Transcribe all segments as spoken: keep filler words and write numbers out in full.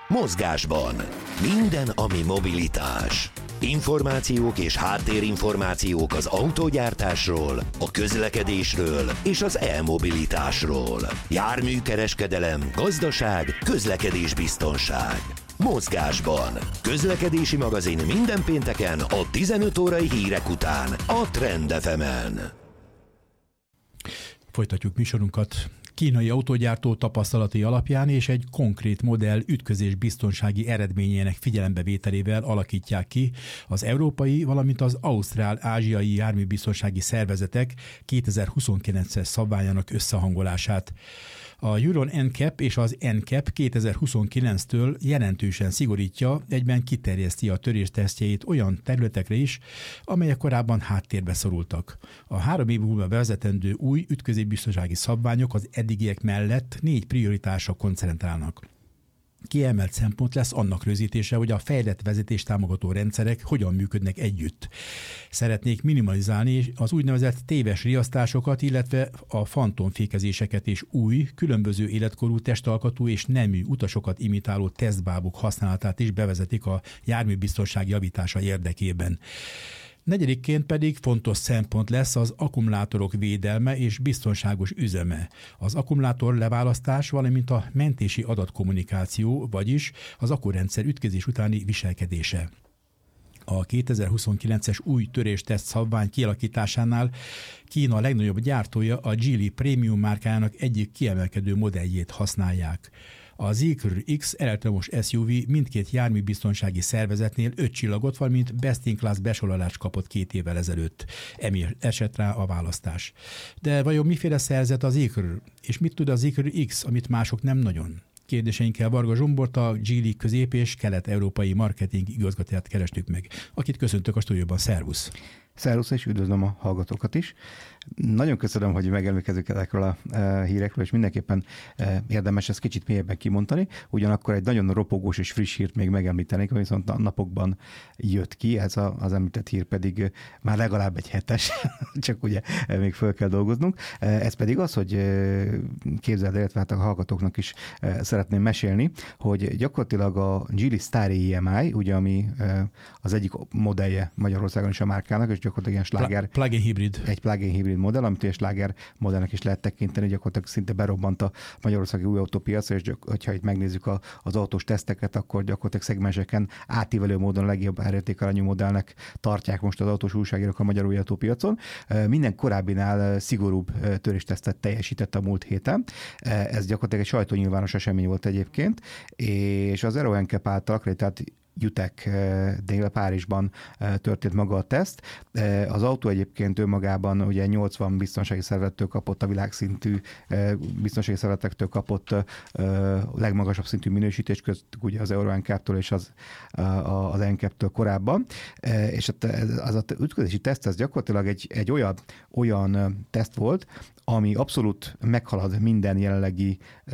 Mozgásban. Minden, ami mobilitás. Információk és háttérinformációk az autógyártásról, a közlekedésről és az e-mobilitásról. Járműkereskedelem, gazdaság, közlekedésbiztonság. Mozgásban. Közlekedési magazin minden pénteken a tizenöt órai hírek után a Trend ef emen. Folytatjuk műsorunkat. Kínai autógyártó tapasztalati alapján és egy konkrét modell ütközés biztonsági eredményének figyelembevételével alakítják ki az európai, valamint az ausztrál-ázsiai járműbiztonsági szervezetek kétezer-huszonkilences szabványának összehangolását. A Euro en cáp és az en cáp kétezer-huszonkilenctől jelentősen szigorítja, egyben kiterjeszti a töréstesztjeit olyan területekre is, amelyek korábban háttérbe szorultak. A három év múlva bevezetendő új ütközésbiztonsági szabványok az eddigiek mellett négy prioritásra koncentrálnak. Kiemelt szempont lesz annak rögzítése, hogy a fejlett vezetés támogató rendszerek hogyan működnek együtt. Szeretnék minimalizálni az úgynevezett téves riasztásokat, illetve a fantomfékezéseket és új, különböző életkorú, testalkatú és nemű utasokat imitáló tesztbábuk használatát is bevezetik a járműbiztonság javítása érdekében. Negyedikként pedig fontos szempont lesz az akkumulátorok védelme és biztonságos üzeme. Az akkumulátor leválasztás, valamint a mentési adatkommunikáció, vagyis az akkurendszer ütközés utáni viselkedése. A kétezer-huszonkilences új törésteszt szabvány kialakításánál Kína legnagyobb gyártója, a Geely Premium márkájának egyik kiemelkedő modelljét használják. A Zeekr X elektromos es u vé mindkét járműbiztonsági szervezetnél öt csillagot, valamint Best in Class besorolást kapott két évvel ezelőtt. Emiatt esett rá a választás. De vajon miféle szerzet a Zeekr, és mit tud a Zeekr X, amit mások nem nagyon? Kérdéseinkkel Varga Zsombort, a Geely közép- és kelet-európai marketing igazgatóját kerestük meg, akit köszöntök a stúdióban. Szervusz! Szervusz, és üdvözlöm a hallgatókat is. Nagyon köszönöm, hogy megemlékezünk ezekről a e, hírekről, és mindenképpen e, érdemes ezt kicsit mélyebben kimondani. Ugyanakkor egy nagyon ropogós és friss hírt még megemlítenék, ami viszont a napokban jött ki, ez a, az említett hír pedig már legalább egy hetes, csak ugye e, még föl kell dolgoznunk. E, ez pedig az, hogy e, képzeld, illetve hát a hallgatóknak is e, szeretném mesélni, hogy gyakorlatilag a Geely Star i em i, ugye ami e, az egyik modellje Magyarországon is a márkának, és gyakorlatilag ilyen sláger... Plug-in hibrid. Egy plug-in hibrid modell, amit egy sláger modellnek is lehet tekinteni, gyakorlatilag szinte berobbant a magyarországi új autópiacra, és ha itt megnézzük a, az autós teszteket, akkor gyakorlatilag szegmenseken átívelő módon a legjobb árértékarányú modellnek tartják most az autós újságírók a magyar új autópiacon. Minden korábbinál szigorúbb töréstesztet teljesített a múlt héten. Ez gyakorlatilag egy sajtónyilvános esemény volt egyébként, és az Euro en cáp által akreditált Jutec dél Párizsban történt maga a teszt. Az autó egyébként önmagában ugye nyolcvan biztonsági szervezettől kapott, a világszintű biztonsági szervezetektől kapott legmagasabb szintű minősítést, köztük ugye az Euro en cáp-től és az, az en cáp-től korábban. És az az ütközési teszt, ez gyakorlatilag egy, egy olyan, olyan teszt volt, ami abszolút meghalad minden jelenlegi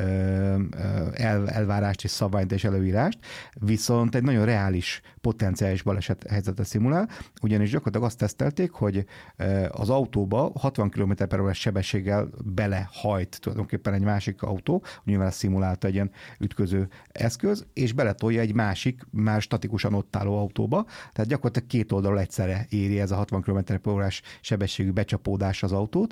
el, elvárást és szabványt és előírást, viszont egy nagyon reális, potenciális baleset helyzetet szimulál, ugyanis gyakorlatilag azt tesztelték, hogy az autóba hatvan kilométer per órás sebességgel belehajt tulajdonképpen egy másik autó, nyilván ezt szimulálta egy ilyen ütköző eszköz, és beletolja egy másik, már statikusan ott álló autóba, tehát gyakorlatilag két oldalról egyszerre éri ez a hatvan kilométer per órás sebességű becsapódás az autót.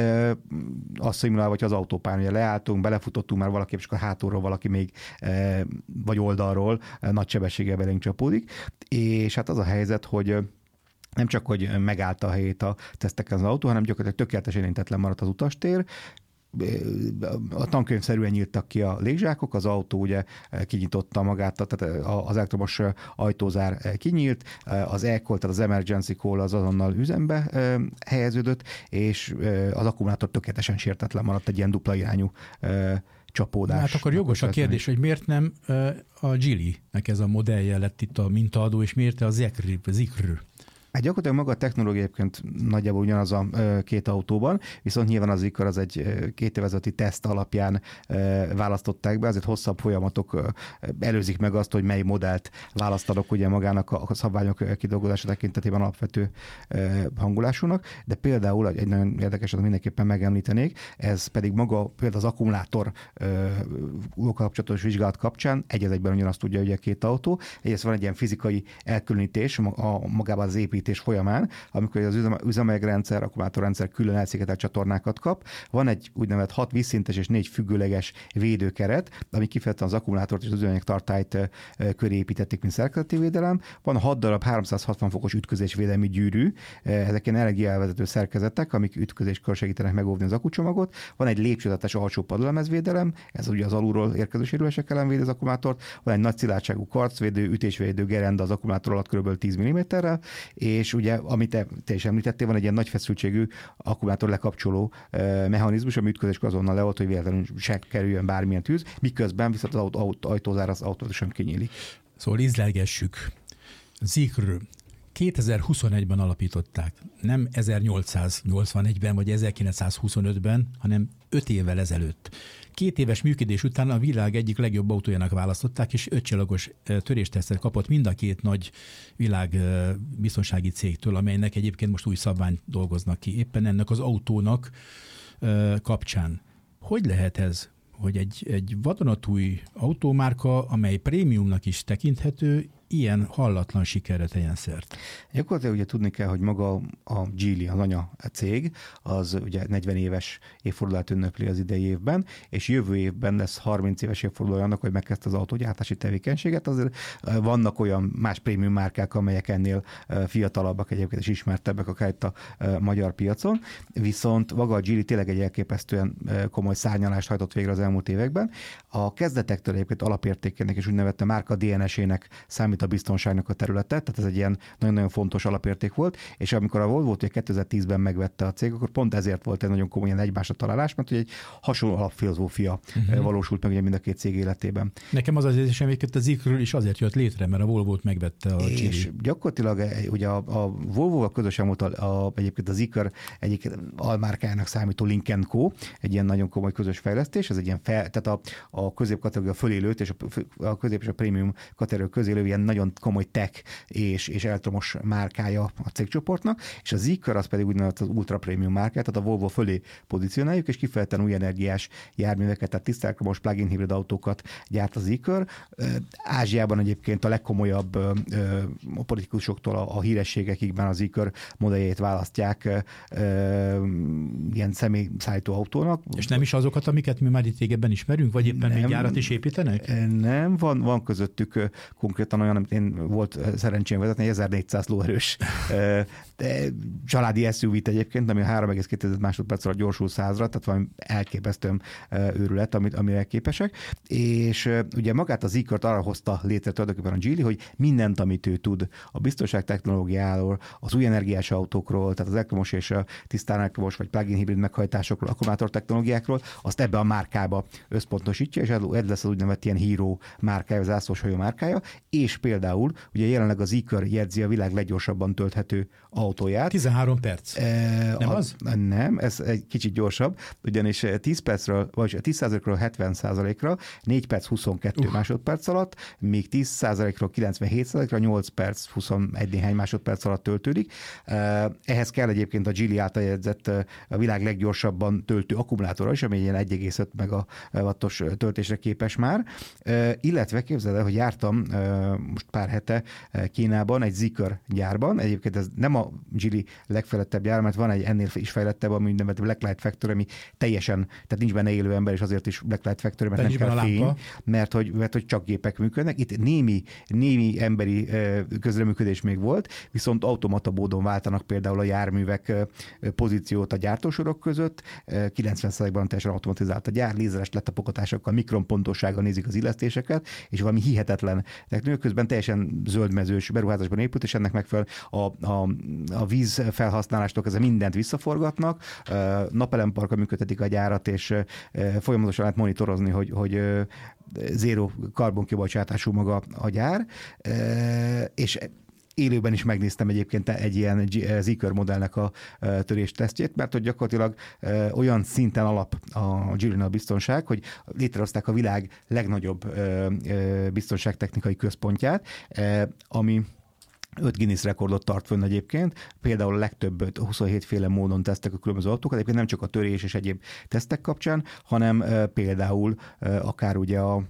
Azt szimulálva, hogy az autópályán ugye leálltunk, belefutottunk már valaki, és akkor hátulról valaki még, vagy oldalról nagy sebességgel belénk csapódik. És hát az a helyzet, hogy nem csak, hogy megállt a helyét a teszteken az autó, hanem gyakorlatilag tökéletesen érintetlen maradt az utastér. A tankönyvszerűen nyíltak ki a légzsákok, az autó ugye kinyitotta magát, tehát az elektromos ajtózár kinyílt, az e-call, tehát az emergency call az azonnal üzembe helyeződött, és az akkumulátor tökéletesen sértetlen maradt, egy ilyen dupla irányú csapódás. Hát akkor jogos a kérdés, hogy miért nem a Geely-nek ez a modellje lett itt a mintaadó, és miért a Zeekr? Hát gyakorlatilag maga a technológia egyébként nagyjából ugyanaz a két autóban, viszont nyilván az ikar az egy két évezeti teszt alapján választották be, azért hosszabb folyamatok előzik meg azt, hogy mely modellt választanak ugye magának a szabványok kidolgozása tekintetében alapvető hangulásúnak, de például egy nagyon érdekes, amit mindenképpen megemlítenék, ez pedig maga például az akkumulátor kapcsolatos vizsgálat kapcsán egy az egyben ugyanazt tudja ugye a két autó. Egyrészt van egy ilyen fizikai elkülönítés a magában az építés folyamán, amikor az üzemanyagrendszer, akkumulátorrendszer külön elszigetelt csatornákat kap. Van egy úgynevezett hat vízszintes és négy függőleges védőkeret, ami kifejezetten az akkumulátort és az üzemanyag tartályt köré építették, mint szerkezeti védelem. Van hat darab háromszázhatvan fokos ütközésvédelmi gyűrű, ezek ilyen energiaelvezető szerkezetek, amik ütközéskor segítenek megóvni az akkucsomagot. Van egy lépcsőzetes alsó padlólemezvédelem, ez ugye az alulról érkező sérülések ellen védi az akkumulátort. Van egy nagy szilárdságú karcvédő, ütésvédő gerenda az akkumulátor alatt kb. tíz milliméterrel, és ugye, amit te, te is említettél, van egy ilyen nagy feszültségű akkumulátor lekapcsoló uh, mechanizmus, ami ütközéskor azonnal leolt, hogy véletlenül se kerüljön bármilyen tűz, miközben viszont az autó, ajtózár az automatikusan kinyílik. Szóval ízlelgessük. Zikr kétezer-huszonegyben alapították, nem ezernyolcszáznyolcvanegyben vagy ezerkilencszázhuszonötben, hanem öt évvel ezelőtt. Két éves működés után a világ egyik legjobb autójának választották, és ötcsillagos töréstesztet kapott mind a két nagy világ biztonsági cégtől, amelynek egyébként most új szabványt dolgoznak ki. Éppen ennek az autónak kapcsán. Hogy lehet ez, hogy egy, egy vadonatúj autómárka, amely prémiumnak is tekinthető, ilyen hallatlan sikerre tegyen szert? Gyakorlatilag ugye tudni kell, hogy maga a Geely, az anya cég, az ugye negyven éves évfordulát ünnepli az idei évben, és jövő évben lesz harminc éves évfordulója annak, hogy megkezdte az autógyártási tevékenységet. Azért vannak olyan más prémium márkák, amelyek ennél fiatalabbak egyébként és ismertebbek akár itt a magyar piacon, viszont maga a Geely tényleg egy elképesztően komoly szárnyalást hajtott végre az elmúlt években. A kezdetektől egyébként alapértékének és úgynevezett márka dé en es-ének számít a biztonságnak a területe, tehát ez egy ilyen nagyon-nagyon fontos alapérték volt, és amikor a Volvo kétezer-tízben megvette a cég, akkor pont ezért volt egy nagyon komolyan egymásra találás, mert egy hasonló alapfilozófia uh-huh. valósult meg ugye mind a két cég életében. Nekem az az érzésem, hogy a Zikr is azért jött létre, mert a Volvo-t megvette a Geely. És gyakorlatilag ugye a, a Volvo-val közösen volt a, a, egyébként a Zikr egyik almárkájának számító Lynk and Co, egy ilyen nagyon komoly közös fejlesztés, ez egy ilyen fel, tehát a, a középkategória fölélőt és a, a közép és a prémium kategória közélő ilyen nagyon komoly tech és, és elektromos márkája a cégcsoportnak, és a Zikr az pedig úgynevezett az ultra prémium márkája, tehát a Volvo fölé pozícionáljuk, és kifejezetten új energiás járműveket, tehát tiszta elektromos plug-in hibrid autókat gyárt a Zikr. Ázsiában egyébként a legkomolyabb a politikusoktól a, a hírességekig a Zikr modelljét választják ilyen személyszállító autónak. És nem is azokat, amiket mi már itt régebben ismerünk, vagy éppen még gyárat is építenek? Nem, van, van közöttük konkrétan olyan, amit én volt szerencsém vezetni, egy ezernégyszáz lóerős családi es u vé-t egyébként, ami a három egész két másodperc alatt gyorsul százra, tehát valami elképesztően őrület, amit, amire képesek. És ugye magát az Zikrt arra hozta létre tulajdonképpen a Geely, hogy mindent, amit ő tud a biztonság technológiáról, az új energiás autókról, tehát az elektromos és a tisztán elektromos vagy plug-in hibrid meghajtásokról, akkumulátor technológiákról, azt ebbe a márkába összpontosítja, és ez lesz az úgynevezett ilyen híró márkája, az ászlóshajó márkája, és például ugye jelenleg az Zikr jegyzi a világ leggyorsabban tölthető autóját. tizenhárom perc. E, nem a, az? Nem, ez egy kicsit gyorsabb, ugyanis tíz percről, vagy tíz százalékról hetven százalékra négy perc huszonkettő uh. másodperc alatt, míg tíz százalékról kilencvenhét százalékra nyolc perc huszonegy néhány másodperc alatt töltődik. Ehhez kell egyébként a Geely által jegyzett a világ leggyorsabban töltő akkumulátora is, ami ilyen egy egész öt megawattos töltésre képes már. Illetve képzeld el, hogy jártam most pár hete Kínában egy Zikr gyárban. Egyébként ez nem a Geely legfejlettebb gyár, mert van egy ennél is fejlettebb, ami úgynevezett Blacklight Factory, ami teljesen, tehát nincs benne élő ember, és azért is Blacklight Factory, mert nem kell fény, mert hogy, mert hogy csak gépek működnek. Itt némi, némi emberi közreműködés még volt, viszont automata módon váltanak például a járművek pozíciót a gyártósorok között. kilencven százalékban teljesen automatizált a gyár, lézeres letapogatásokkal, mikronpontossággal nézik az illesztéseket, és valami hihetetlen technológia, közben teljesen zöldmezős beruházásban épült, és ennek megfelelően a, a, a víz felhasználástól kezdve mindent visszaforgatnak, napelemparkkal működtetik a gyárat, és folyamatosan lehet monitorozni, hogy, hogy zéró karbonkibocsátású maga a gyár, és élőben is megnéztem egyébként egy ilyen Zeekr modellnek a törés tesztjét, mert hogy gyakorlatilag olyan szinten alap a Geely-nél a biztonság, hogy létrehozták a világ legnagyobb biztonságtechnikai központját, ami öt Guinness rekordot tart fönn egyébként, például a legtöbb huszonhét féle módon tesztek a különböző autókat, egyébként nem csak a törés és egyéb tesztek kapcsán, hanem például akár ugye a,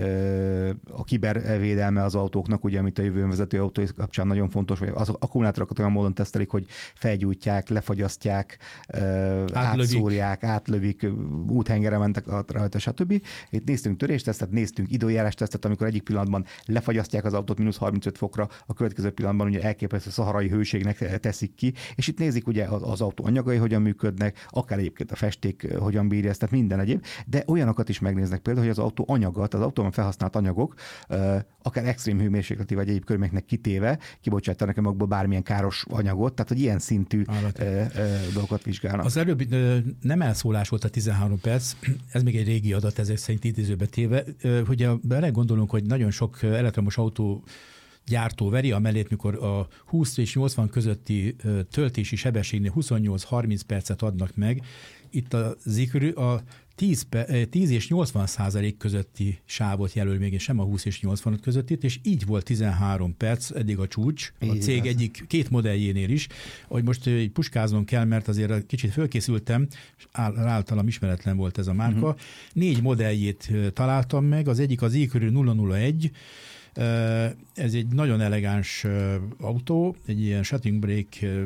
a kibervédelme az autóknak, ugye, amit a jövőn vezető autói kapcsán nagyon fontos, vagy az akkumulátorokat olyan módon tesztelik, hogy felgyújtják, lefagyasztják, átlövik. átszórják, átlövik, úthengere mentek rajta, stb. Itt néztünk töréstesztet, néztünk időjárástesztet, amikor egyik pillanatban lefagyasztják az autót mínusz harmincöt fokra, a következő pillanatban ugye elképesztő szaharai hőségnek teszik ki, és itt nézik ugye az, az autó anyagai hogyan működnek, akár egyébként a festék hogyan bírja ezt, tehát minden egyéb, de olyanokat is megnéznek például, hogy az autó anyaga, az autóban felhasznált anyagok, akár extrém hőmérsékleti vagy egyéb körülményeknek kitéve, kibocsátanak magukból bármilyen káros anyagot, tehát hogy ilyen szintű Állati. dolgokat vizsgálnak. Az előbb nem elszólás volt a tizenhárom perc, ez még egy régi adat, ezek szerint idézőbe téve, hogy belegondolunk, hogy nagyon sok elektromos autó gyártó veri a mellét, mikor a húsz és nyolcvan közötti töltési sebességnél huszonnyolc-harminc percet adnak meg. Itt a Zeekr a tíz és nyolcvan százalék közötti sávot jelöl még, és sem a húsz és nyolcvan közöttit, és így volt tizenhárom perc, eddig a csúcs, a cég Igen. egyik két modelljénél is, hogy most így puskáznom kell, mert azért kicsit fölkészültem, és általam ismeretlen volt ez a márka. Uh-huh. Négy modelljét találtam meg, az egyik az Zeekr nulla nulla egy, ez egy nagyon elegáns autó, egy ilyen shutting brake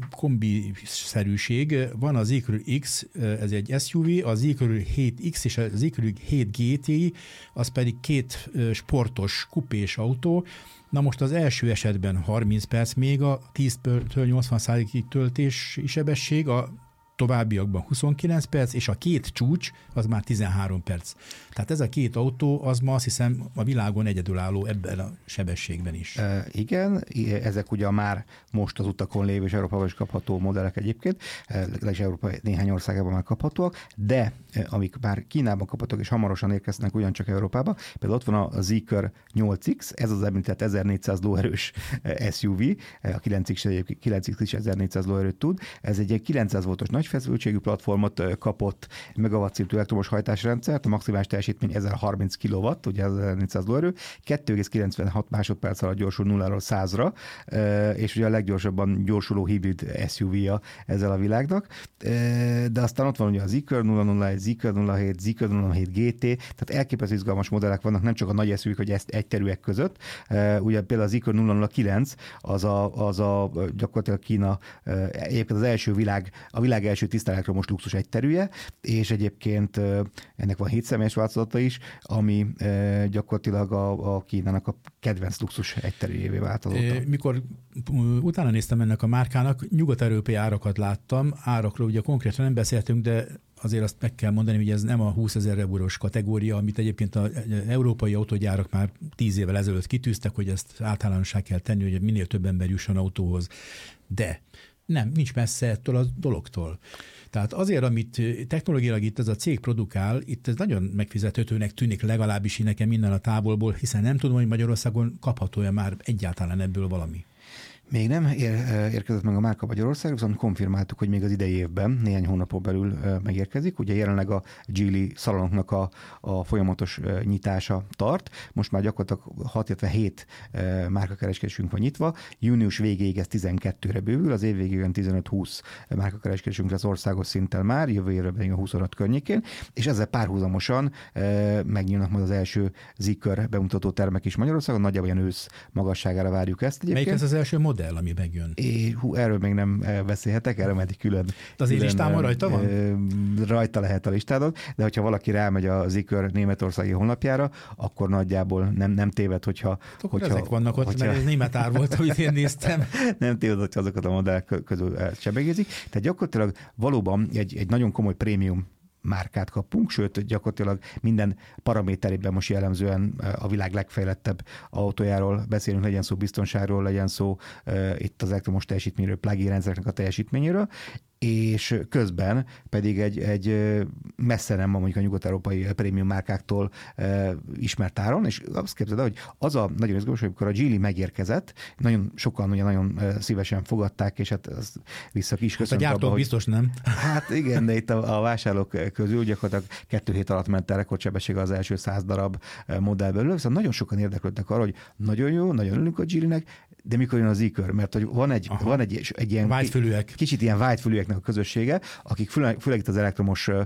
kombi-szerűség. Van a Zeekr X, ez egy es u vé, a Zeekr hét X és a Zeekr hét gé té, az pedig két sportos kupés autó. Na most az első esetben harminc perc még a tíztől nyolcvan százalékig töltési sebesség, a továbbiakban huszonkilenc perc, és a két csúcs az már tizenhárom perc. Tehát ez a két autó, az ma azt hiszem a világon egyedülálló ebben a sebességben is. E, igen, ezek ugye már most az utakon lévő és Európában is kapható modellek egyébként, legalábbis Európa néhány országában már kaphatóak, de amik már Kínában kaphatók és hamarosan érkeznek ugyancsak Európába, például ott van a Zeekr nyolc X, ez az említett ezernégyszáz lóerős es u vé, a kilenc X is ezernégyszáz lóerőt tud, ez egy kilencszáz voltos nagy feszültségű platformot kapott, megawatt szintű elektromos hajtásrendszert, a maximális teljesítmény ezerharminc kilowatt, ugye ezernégyszáz lóerő, kettő egész kilencvenhat másodperc alatt gyorsul nulláról százra, és ugye a leggyorsabban gyorsuló hibrid es u vé-ja ezzel a világnak. De aztán ott van ugye a Zeekr nulla nulla egy, Zeekr nulla hét, Zeekr nulla nulla hét gé té, tehát elképesztő izgalmas modellek vannak, nem csak a nagy es u vé-k, hogy ezt egyterűek között. Ugye például a Zeekr nulla nulla kilenc, az a, az a gyakorlatilag Kína, egyébként az első világ, a világ első tiszta elektromos luxus egyterűje, és egyébként ennek van hét személyes változata is, ami gyakorlatilag a, a Kínának a kedvenc luxus egyterűjévé változott. Mikor utána néztem ennek a márkának, nyugat-európai árakat láttam, árakról ugye konkrétan nem beszéltünk, de azért azt meg kell mondani, hogy ez nem a húszezer eurós kategória, amit egyébként az európai autógyárak már tíz évvel ezelőtt kitűztek, hogy ezt általánossá kell tenni, hogy minél több ember jusson autóhoz. De nem, nincs messze ettől a dologtól. Tehát azért, amit technológiailag itt ez a cég produkál, itt ez nagyon megfizethetőnek tűnik, legalábbis nekem minden a távolból, hiszen nem tudom, hogy Magyarországon kapható-e már egyáltalán ebből valami. Még nem ér, érkezett meg a márka Magyarországra, viszont konfirmáltuk, hogy még az idei évben, néhány hónapon belül megérkezik. Ugye jelenleg a Geely szalonoknak a, a folyamatos nyitása tart. Most már gyakorlatilag hat, illetve hét márkakereskedésünk van nyitva. Június végéig ez tizenkettőre bővül, az év végén tizenöt-húsz márkakereskedésünk lesz országos szinten már, jövő évre pedig a huszonöt környékén, és ezzel párhuzamosan megnyílnak majd az első Zeekr bemutató termek is Magyarországon, nagyjából ilyen ősz magasságára várjuk ezt. Egyébként. Melyik ez az első modell, ami megjön? É, hú, erről még nem beszélhetek, erről majd külön. De az én listámon rajta van? Rajta lehet a listádon, de hogyha valaki rámegy a Zeekr németországi honlapjára, akkor nagyjából nem, nem téved, hogyha... Akkor hogyha, ezek vannak ott, hogyha, mert ez német ár volt, amit én néztem. Nem téved, hogyha azokat a modellek közül sebegézik. Tehát gyakorlatilag valóban egy, egy nagyon komoly prémium márkát kapunk, sőt gyakorlatilag minden paraméterében most jellemzően a világ legfejlettebb autójáról beszélünk, legyen szó biztonságról, legyen szó uh, itt az elektromos teljesítményről, plug-in rendszereknek a teljesítményéről. és közben pedig egy, egy messze nem mondjuk a nyugat-európai prémium márkáktól e, ismert áron, és azt képzeld el, hogy az a nagyon izgalmas, hogy amikor a Geely megérkezett, nagyon sokan ugye nagyon szívesen fogadták, és hát azt vissza is köszönt. Hát a gyártók biztos nem. Hát igen, de itt a, a vásárlók közül gyakorlatilag kettő hét alatt ment el rekordsebessége az első száz darab modell belőle, viszont nagyon sokan érdeklődtek arra, hogy nagyon jó, nagyon örülünk a Geelynek, de mikor jön az e-kör, mert hogy van egy, van egy, egy ilyen vágyfülűek. Kicsit ilyen vágyfülűeknek a közössége, akik főleg, főleg itt az elektromos ö,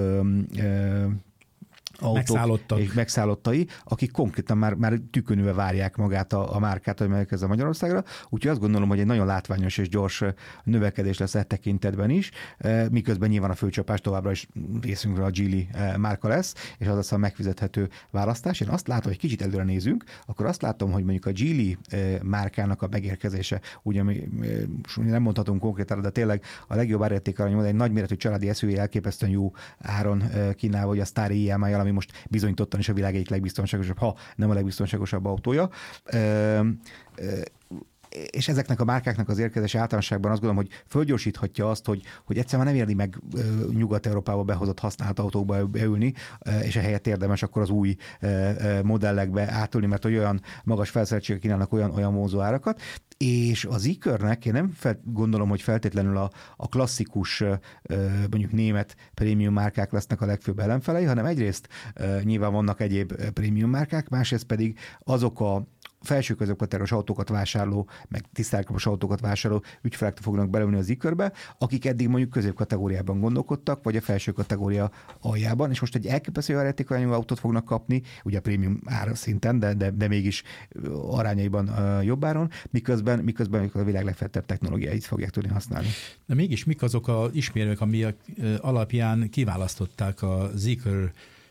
ö, autók megszállottak. És megszállottai, akik konkrétan már, már tükönülve várják magát a, a márkát, hogy megérkezzen Magyarországra. Úgyhogy azt gondolom, hogy egy nagyon látványos és gyors növekedés lesz e tekintetben is, miközben nyilván a főcsapás továbbra is részünkről a Geely márka lesz, és az lesz a megfizethető választás. Én azt látom, hogy kicsit előre nézünk, akkor azt látom, hogy mondjuk a Geely márkának a megérkezése, ugye mi nem mondhatunk konkrétan, de tényleg a legjobb árértékarányú, egy nagyméretű családi es u vé elképesztően jó áron kínálva, hogy a Star i em i, ami most bizonyítottan is a világ egyik legbiztonságosabb, ha nem a legbiztonságosabb autója. Ö, ö, és ezeknek a márkáknak az érkezése általánosságban azt gondolom, hogy fölgyorsíthatja azt, hogy, hogy egyszerűen nem érdi meg Nyugat-Európába behozott használt autókba beülni, és ehelyett érdemes akkor az új modellekbe átülni, mert olyan magas felszereltségek kínálnak olyan, olyan vonzó árakat. És az e-körnek én nem fel, gondolom, hogy feltétlenül a, a klasszikus mondjuk német prémium márkák lesznek a legfőbb ellenfelei, hanem egyrészt nyilván vannak egyéb prémium márkák, másrészt pedig azok a felső középkategóriás autókat vásárló, meg tisztálkapos autókat vásárló ügyfelek fognak belülni az e-körbe, akik eddig mondjuk középkategóriában gondolkodtak, vagy a felső kategória aljában, és most egy elképesztő árértékarányú autót fognak kapni, ugye a prémium ára szinten, de, de, de mégis arányaiban uh, jobb áron, miközben, miközben a világ legfejlettebb technológiáit fogják tudni használni. De mégis mik azok az ismérők, amik alapján kiválasztották a e-kör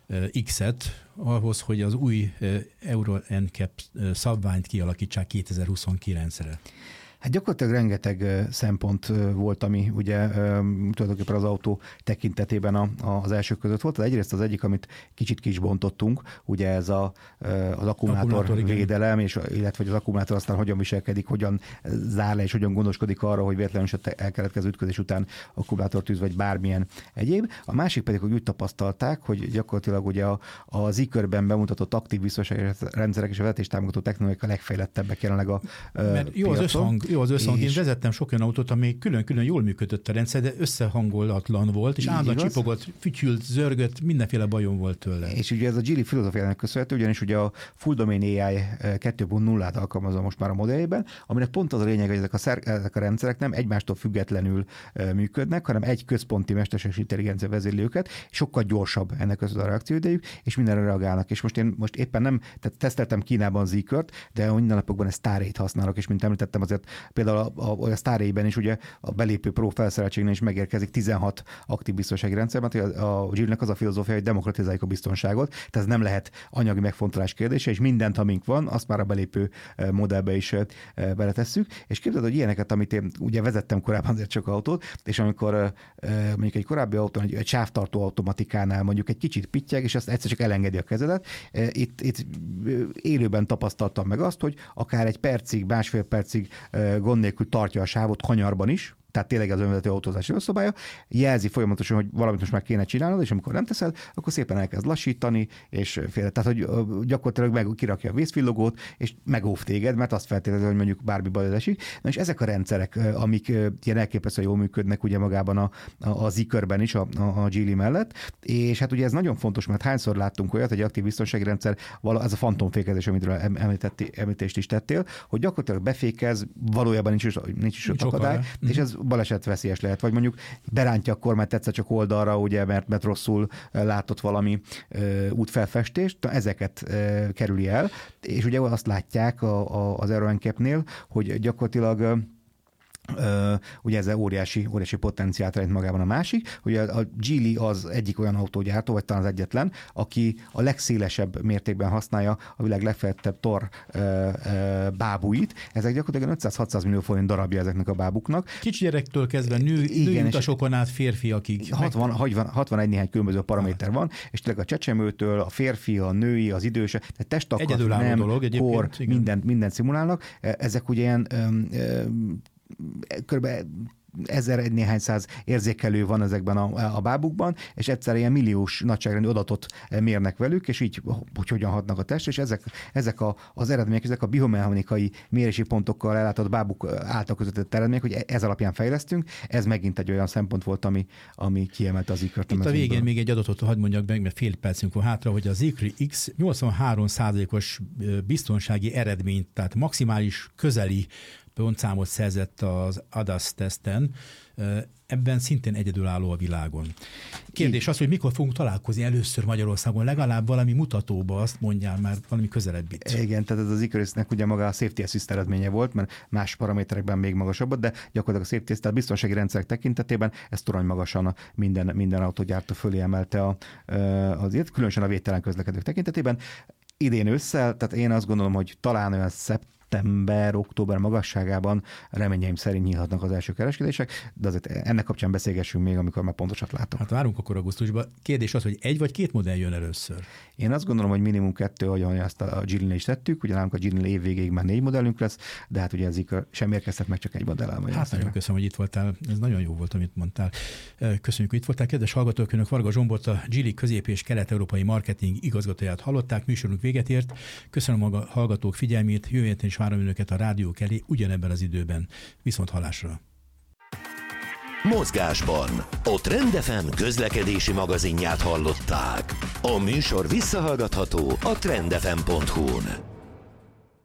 X-et ahhoz, hogy az új Euro en cé á pé szabványt kialakítsák kétezer-huszonkilencre? Hát gyakorlatilag rengeteg szempont volt, ami ugye tulajdonképpen az autó tekintetében a, az első között volt. Az egyrészt az egyik, amit kicsit ki is bontottunk, ugye ez a, az akkumulátor védelem, és, illetve hogy az akkumulátor aztán hogyan viselkedik, hogyan zár le, és hogyan gondoskodik arra, hogy véletlenül se elkeletkező ütközés után akkumulátortűz, vagy bármilyen egyéb. A másik pedig, hogy úgy tapasztalták, hogy gyakorlatilag ugye az e-körben bemutatott aktív biztonsági rendszerek és a vezetéstámogató technológiák a legfejlettebbek jelenleg a Mert jó az összhang. Jó az összhang. Én vezettem sok olyan autót, ami külön-külön jól működött a rendszer, de összehangolatlan volt, és állandóan csipogott, fütyült, zörgött, mindenféle bajom volt tőle. És ugye ez a Geely filozófiának köszönhető, ugyanis ugye a Full Domain á i kettő pont nullát alkalmazza most már a modelljében, aminek pont az a lényeg, hogy ezek a, szer- ezek a rendszerek nem egymástól függetlenül működnek, hanem egy központi mesterséges intelligencia vezérli őket, sokkal gyorsabb ennek között a reakcióidejük, és mindenre reagálnak. És most én most éppen nem, tehát teszteltem Kínában az e-kört, de a minden napokban ezt Star eight használok, és mint említettem, azért például a, a, a Star eight-ben is ugye a belépő Pro felszereltségnél is megérkezik tizenhat aktív biztonsági rendszer, mert a, a Geelynek az a filozófia, hogy demokratizáljuk a biztonságot, tehát ez nem lehet anyagi megfontolás kérdése, és mindent, amink van, azt már a belépő modellbe is beletesszük, és képzeld, hogy ilyeneket, amit én ugye vezettem korábban azért csak autót, és amikor mondjuk egy korábbi autón, egy, egy sávtartó automatikánál mondjuk egy kicsit pittyeg, és azt egyszer csak elengedi a kezedet, itt, itt élőben tapasztaltam meg azt, hogy akár egy percig, másfél percig gond nélkül tartja a sávot kanyarban is, tehát tényleg az önvezető autózási szabálya, jelzi folyamatosan, hogy valamit most már kéne csinálnod, és amikor nem teszed, akkor szépen elkezd lassítani, és félre. Tehát, hogy gyakorlatilag meg kirakja a vészvillogót, és megóv téged, mert azt feltételezi, hogy mondjuk bármi baj esik. Na és ezek a rendszerek, amik ilyen elképesztően jól működnek ugye magában a, a, az e-körben is, a, a Geely mellett, és hát ugye ez nagyon fontos, mert hányszor láttunk olyat, egy aktív biztonsági rendszer, ez a fantomfékezés, amitről említést is tettél, hogy gyakorlatilag befékez, valójában nincs is, nincs is ott akadály, és ez balesetveszélyes lehet, vagy mondjuk berántja a kormányt egyszer csak oldalra, ugye, mert, mert rosszul látott valami ö, útfelfestést, ezeket ö, kerüli el, és ugye azt látják a, a, az Euro en cé á pé-nél, hogy gyakorlatilag Uh, ugye ez óriási, óriási potenciált rejt magában a másik, hogy a, a Geely az egyik olyan autógyártó, vagy talán az egyetlen, aki a legszélesebb mértékben használja a világ legfejlettebb tor uh, uh, bábuit. Ezek gyakorlatilag ötszáz-hatszáz millió forint darabja ezeknek a bábuknak. Kicsi gyerektől kezdve nő, női utasokon át férfiakig. hatvan, hatvanegy néhány különböző paraméter van, és tényleg a csecsemőtől, a férfi, a női, az időse, tehát testakkat, nem, dolog, kor, mindent, mindent szimulálnak. Ezek ugye ilyen um, um, körülbelül ezer, egy néhány száz érzékelő van ezekben a, a bábukban, és egyszer ilyen milliós nagyságrendű adatot mérnek velük, és így, hogy hogyan hatnak a testre, és ezek, ezek a, az eredmények, ezek a biomechanikai mérési pontokkal ellátott bábuk által közöttett eredmények, hogy ez alapján fejlesztünk, ez megint egy olyan szempont volt, ami, ami kiemelte az ikört. Itt a végén még egy adatot hadd mondjak meg, mert fél percünk van hátra, hogy az Ikri X nyolcvanhárom százalékos biztonsági eredményt, tehát maximális közeli pontszámot szerzett az á dé á es teszten, ebben szintén egyedülálló a világon. Kérdés az, hogy mikor fogunk találkozni először Magyarországon, legalább valami mutatóba, azt mondjál már valami közelebbit. Igen, tehát ez az Icarusnek ugye maga a safety assist eredménye volt, mert más paraméterekben még magasabb, de gyakorlatilag a safety assist, tehát biztonsági rendszerek tekintetében ez torony magasan minden, minden autógyártó fölé emelte a, azért, különösen a védtelen közlekedők tekintetében. Idén ősszel, tehát én azt gondolom, hogy talán olyan szeptember, október magasságában reményeim szerint nyílhatnak az első kereskedések, de azért ennek kapcsán beszélgessünk még, amikor már pontosat látok. Hát várunk akkor augusztusban. Kérdés az, hogy egy vagy két modell jön először? Én azt gondolom, hogy minimum kettő, ahogy azt a Geely-nél is tettük, ugye nálunk a Geely-nél év végéig már négy modellünk lesz, de hát ugye ez sem érkezett meg, csak egy modell. Hát nagyon köszönöm, hogy itt voltál. Ez nagyon jó volt, amit mondtál. Köszönjük, hogy itt voltál. Kedves hallgatók, önök Varga Zsombort, a Geely közép- és kelet-európai marketing igazgatóját hallották. Műsorunk véget ért. Köszönöm a hallgatók figyelmét. Jövő héten is várom önöket a rádiók elé ugyanebben az időben. Viszont hallásra. Mozgásban a Trend ef em közlekedési magazinját hallották. A műsor visszahallgatható a trend f m pont hu-n.